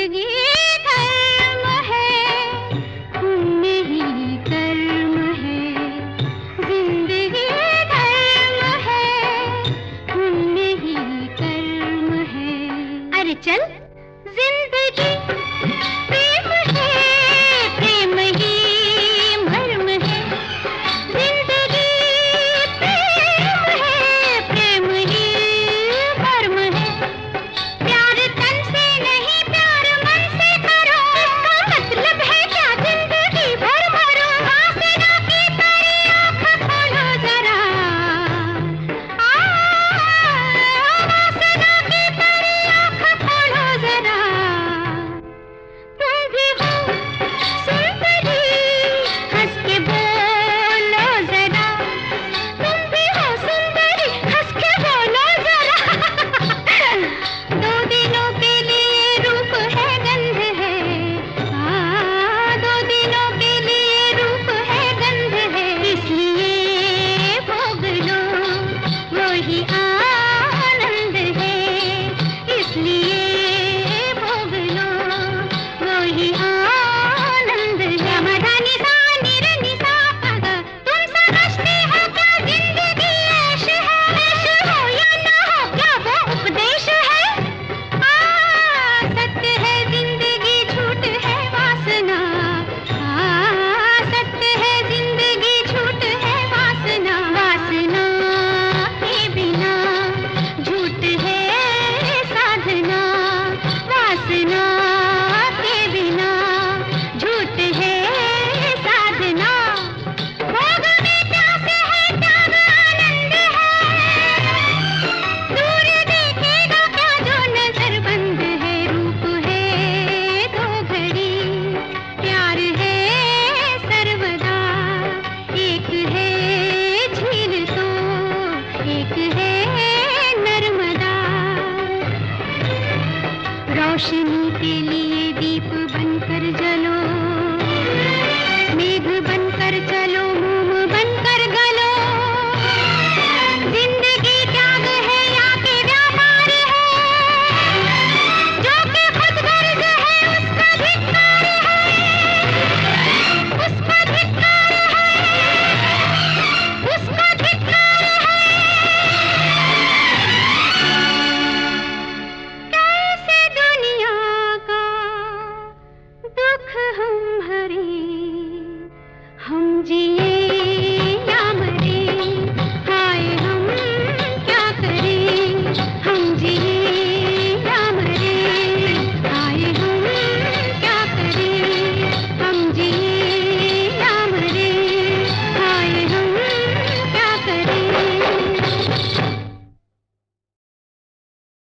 जिंदगी धर्म है, पुण्य ही कर्म है। जिंदगी धर्म है, पुण्य ही कर्म है। अरे चल जिंदगी प्रेम है, प्रेम ही मर्म है। जिंदगी प्रेम है, प्रेम ही मर्म है। प्यार तन से नहीं, प्यार मन से करो। इसका मतलब है क्या? जिंदगी भर मरो। वासना की परी आँख खोलो जरा। वासना की परी आँख खोलो जरा। तुम भी हो सुंदरी, हंस के बोलो जरा। तुम भी हो सुंदरी, हंस के बोलो जरा। दो दिनों के लिए रूप है, गंध है। दो दिनों के लिए रूप है, गंध है। इसलिए भोग लो, वही आनंद है। इसलिए भोग लो, वही आनंद है। मधानी सा निरनी सा पग, तुम समझते हो क्या जिंदगी ऐश है? ऐश हो या ना हो, क्या वो उपदेश है? सत्य है जिंदगी, झूठ है वासना। सत्य है जिंदगी, झूठ है वासना। वासना के बिना झूठ है साधना। वासना के बिना झूठ है साधना। भोग में प्यास है, त्याग आनंद है। दूर देखेगा क्या जो नजर बंद है? रूप है दो घड़ी, प्यार है सर्वदा। एक है झील तो एक है नर्मदा। रोशनी के लिए दीप